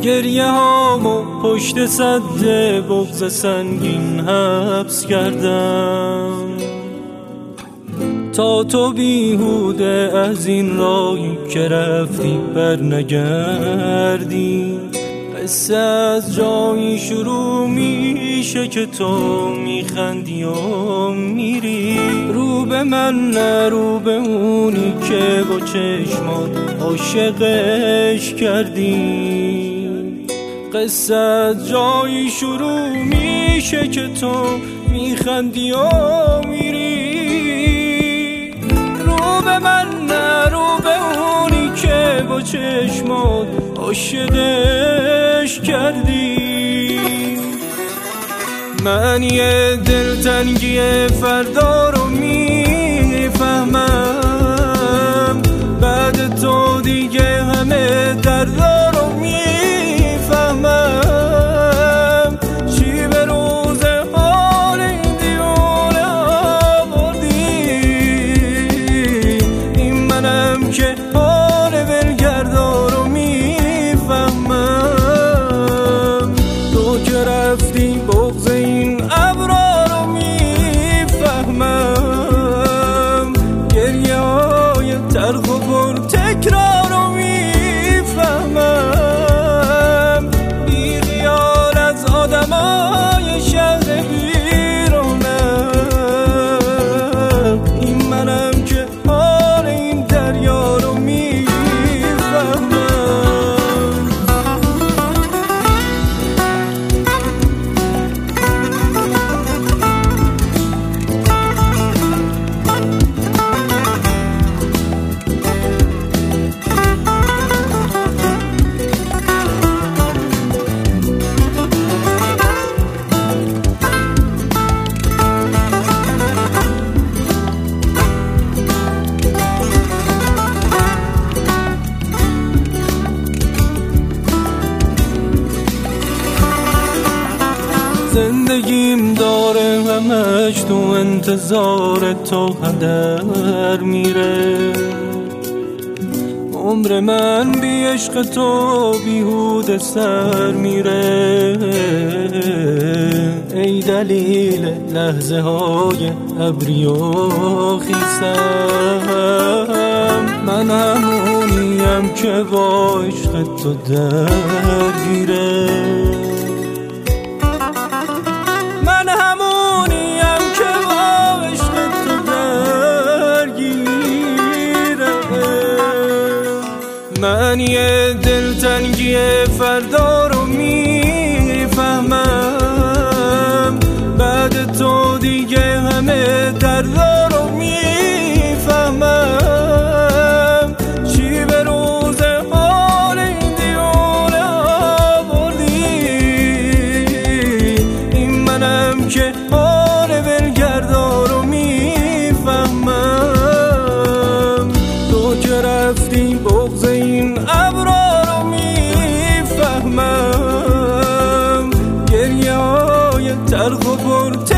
گریه هامو پشت سد بغض سنگین حبس کردم تا تو بیهوده از این راهی که رفتی بر نگردی. قصه از جایی شروع میشه که تو میخندی و میری، رو به من نه رو به اونی که با چشمات عاشقش کردی. قصه از جایی شروع میشه که تو میخندی و میری، رو به من نه رو به اونی که با چشمات عاشقش کردی. من یه دلتنگی فردا رو میفهمم، بعد تو دیگه همه دردا رو میفهمم. چی به روز حال این دیونه آوردی، این منم که حال ولگردا رو میفهمم. تو که رفتی بغض این ابرا رو میفهمم، گریه های تلخ و پر تکرار رو میفهمم. بی خیال از آدمای شهر بیرونم، این منم که حال این دریا رو میفهمم. زندگیم داره همش تو انتظار تو هدر میره، عمر من بی عشق تو بیهوده سر میره. ای دلیل لحظه های ابری و خیسم، من همونیم که با عشق تو درگیره. من همونیم که با عشق تو درگیره. من یه دلتنگی فردا رو میفهمم، بعد تو دیگه همه دردا رو میفهمم. چی به روز حال این دیونه آوردی، این منم که حال ولگردا رو میفهمم. تو که رفتی بغض این ابرا رو میفهمم، گریه های تلخ و پر